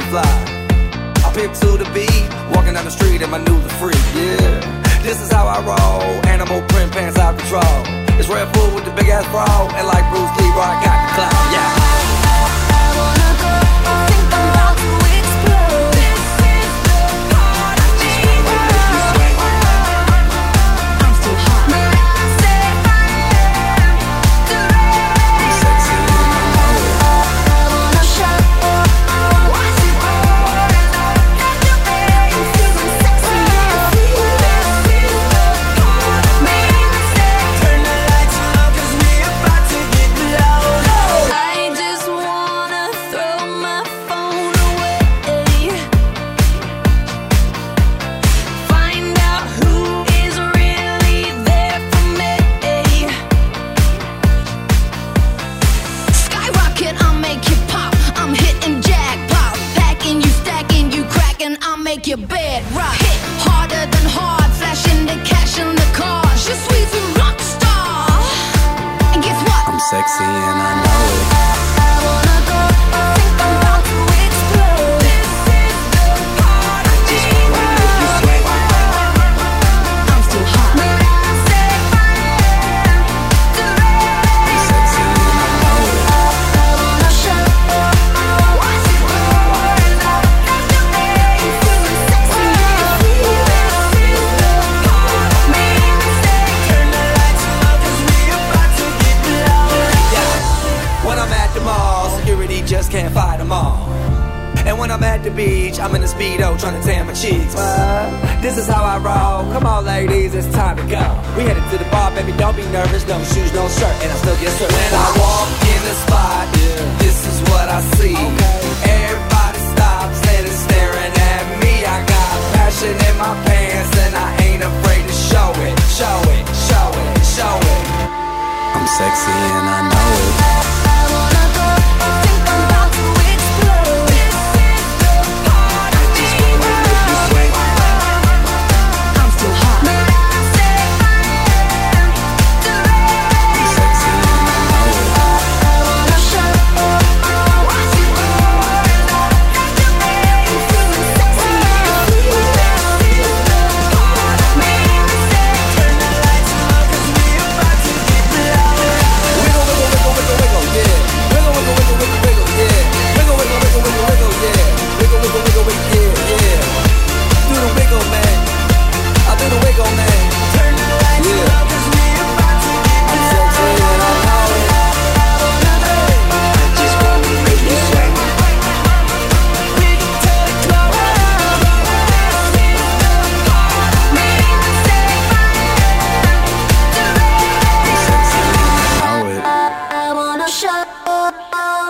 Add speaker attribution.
Speaker 1: fly. I pimp to the beat, walking down the street and my new the freak, yeah. This is how I roll, animal print pants out control. It's Red Bull with the big ass bra, and like Bruce Lee, I got the clout, yeah.
Speaker 2: I wanna go, think I'm about to explode. This is the part of me. I'm still hot. But I say I am the rain.
Speaker 1: Sexy and I know it.
Speaker 2: I wanna show what's it for. Got the babe, feeling sexy and free. This is the part of me.
Speaker 3: Turn the lights low, 'cause we about to get low.
Speaker 2: I just wanna throw my phone away. Find out who is really there for me. Skyrocket, I'll make you pop. I'm hitting jackpot. Packing you, stacking you, cracking. I'll make your bed rock. Hit harder than hard. Flashing the cash in the car. Je suis a rock star. And guess what?
Speaker 1: I'm sexy and I know it.
Speaker 2: I wanna go, think I'm about to explode. This is the part of me. I'm still hot. But I say I am the rain.
Speaker 1: Sexy and I know it.
Speaker 2: I wanna show what's it for. Got the babe, feeling sexy and free. This is the part of me.
Speaker 3: Turn the lights low, 'cause we about to get low.
Speaker 1: Yeah. When I'm at the mall, security just can't fight them all. And when I'm at the beach, I'm in a Speedo trying to tan my cheeks. This is how I roll. Come on, ladies, it's time to go. We headed to the bar, baby, don't be nervous. No shoes, no shirt, and I still get served. When I walk in the spot, this is what I see. Everybody stops and is staring at me. I got passion in my pants, and I ain't afraid to show it. Show it, show it, show it. I'm sexy and I know it.
Speaker 2: I wanna go, think I'm about to explode. This is the part of me. I'm still hot. But I say I am the rain.
Speaker 1: Sexy and I know it.
Speaker 2: I wanna show what's it for. Got the babe, feeling sexy and free. This is the part of me.
Speaker 3: Turn the lights low, 'cause we about to get low.
Speaker 1: Wiggle, wiggle, wiggle, wiggle, wiggle, yeah. Wiggle, wiggle, wiggle, wiggle, wiggle, yeah. Wiggle, wiggle, wiggle, wiggle, wiggle, yeah. Wiggle, wiggle, wiggle, wiggle, yeah, yeah. Do the wiggle, man. I do the wiggle, man.
Speaker 3: Turn the lights
Speaker 1: Yeah.
Speaker 3: low, 'cause we about to get
Speaker 1: I'm
Speaker 3: low.
Speaker 1: sexy and I know it.
Speaker 3: Just wanna make you sweat. Wiggle till it glow.
Speaker 2: This is the part of me. Say I am the rain.
Speaker 1: Sexy and I know it.
Speaker 2: I wanna show